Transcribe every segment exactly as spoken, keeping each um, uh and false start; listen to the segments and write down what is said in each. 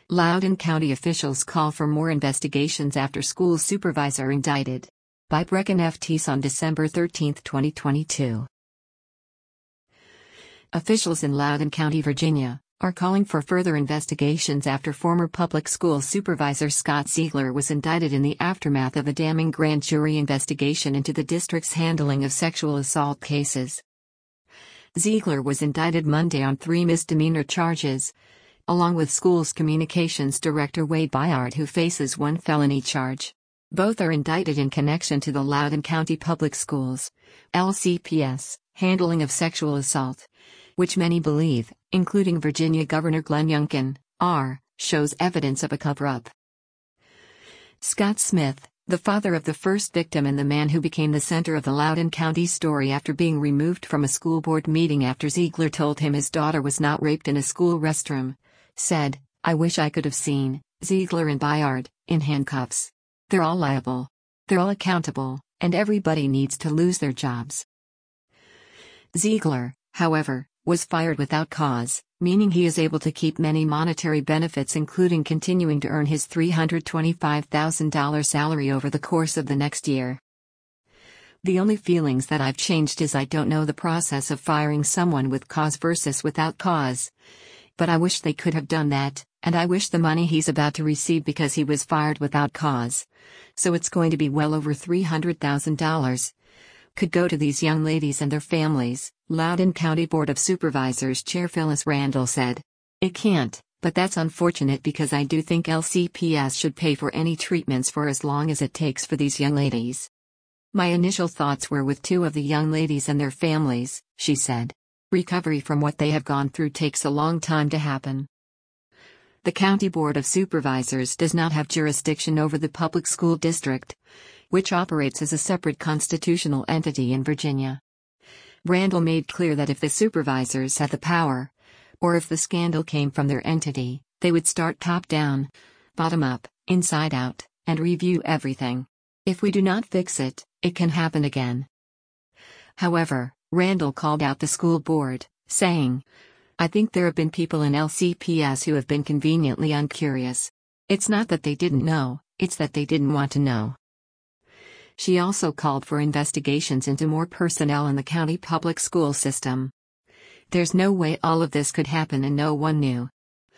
Loudoun County officials call for more investigations after school supervisor indicted. By Brecken F. Teese on December thirteenth, twenty twenty-two. Officials in Loudoun County, Virginia, are calling for further investigations after former public school supervisor Scott Ziegler was indicted in the aftermath of a damning grand jury investigation into the district's handling of sexual assault cases. Ziegler was indicted Monday on three misdemeanor charges, along with school's communications director Wade Byard, who faces one felony charge. Both are indicted in connection to the Loudoun County Public Schools, L C P S, handling of sexual assault, which many believe, including Virginia Governor Glenn Youngkin, are, shows evidence of a cover-up. Scott Smith, the father of the first victim and the man who became the center of the Loudoun County story after being removed from a school board meeting after Ziegler told him his daughter was not raped in a school restroom, said, "I wish I could have seen Ziegler and Byard in handcuffs. They're all liable. They're all accountable, and everybody needs to lose their jobs." Ziegler, however, was fired without cause, meaning he is able to keep many monetary benefits, including continuing to earn his three hundred twenty-five thousand dollars salary over the course of the next year. "The only feelings that I've changed is I don't know the process of firing someone with cause versus without cause. But I wish they could have done that, and I wish the money he's about to receive because he was fired without cause, so it's going to be well over three hundred thousand dollars, could go to these young ladies and their families," Loudoun County Board of Supervisors Chair Phyllis Randall said. "It can't, but that's unfortunate because I do think L C P S should pay for any treatments for as long as it takes for these young ladies. My initial thoughts were with two of the young ladies and their families," she said. "Recovery from what they have gone through takes a long time to happen." The County Board of Supervisors does not have jurisdiction over the public school district, which operates as a separate constitutional entity in Virginia. Randall made clear that if the supervisors had the power, or if the scandal came from their entity, they would start top-down, bottom-up, inside-out, and review everything. "If we do not fix it, it can happen again." However, Randall called out the school board, saying, "I think there have been people in L C P S who have been conveniently uncurious. It's not that they didn't know, it's that they didn't want to know." She also called for investigations into more personnel in the county public school system. "There's no way all of this could happen and no one knew.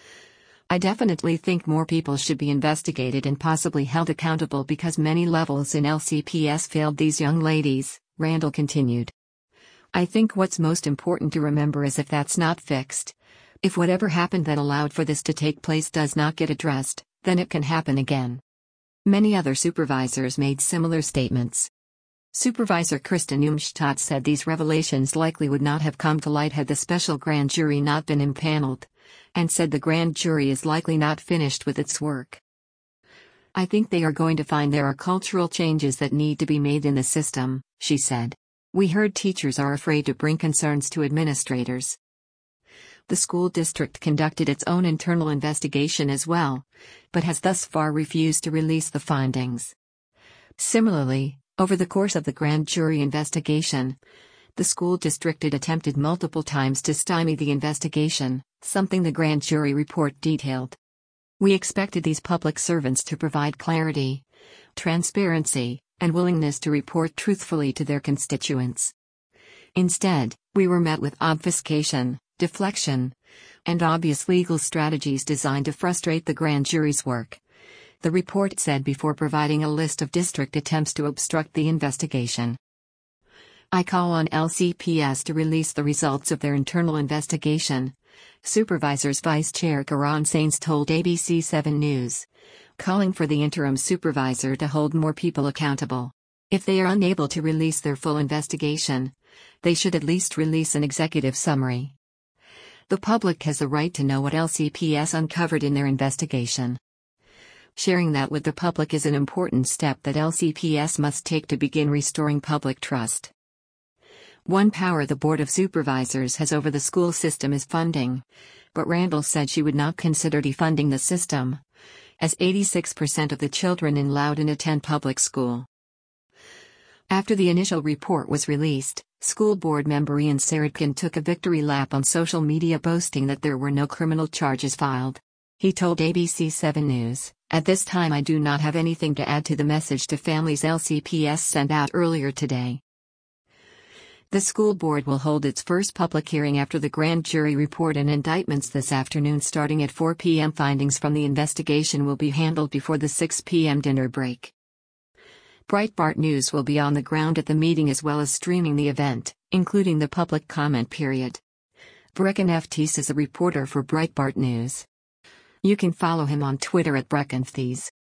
I definitely think more people should be investigated and possibly held accountable because many levels in L C P S failed these young ladies," Randall continued. "I think what's most important to remember is if that's not fixed, if whatever happened that allowed for this to take place does not get addressed, then it can happen again." Many other supervisors made similar statements. Supervisor Kristen Umstattd said these revelations likely would not have come to light had the special grand jury not been impaneled, and said the grand jury is likely not finished with its work. "I think they are going to find there are cultural changes that need to be made in the system," she said. "We heard teachers are afraid to bring concerns to administrators." The school district conducted its own internal investigation as well, but has thus far refused to release the findings. Similarly, over the course of the grand jury investigation, the school district had attempted multiple times to stymie the investigation, something the grand jury report detailed. "We expected these public servants to provide clarity, transparency, and willingness to report truthfully to their constituents. Instead, we were met with obfuscation, deflection, and obvious legal strategies designed to frustrate the grand jury's work," the report said before providing a list of district attempts to obstruct the investigation. "I call on L C P S to release the results of their internal investigation," Supervisors Vice Chair Karan Sains told A B C seven News, calling for the interim supervisor to hold more people accountable. "If they are unable to release their full investigation, they should at least release an executive summary. The public has the right to know what L C P S uncovered in their investigation. Sharing that with the public is an important step that L C P S must take to begin restoring public trust." One power the Board of Supervisors has over the school system is funding, but Randall said she would not consider defunding the system, as eighty-six percent of the children in Loudoun attend public school. After the initial report was released, school board member Ian Saradkin took a victory lap on social media, boasting that there were no criminal charges filed. He told A B C seven News, "At this time I do not have anything to add to the message to families L C P S sent out earlier today." The school board will hold its first public hearing after the grand jury report and indictments this afternoon starting at four p m Findings from the investigation will be handled before the six p m dinner break. Breitbart News will be on the ground at the meeting as well as streaming the event, including the public comment period. Breckin Ftese is a reporter for Breitbart News. You can follow him on Twitter at Breckin Ftese.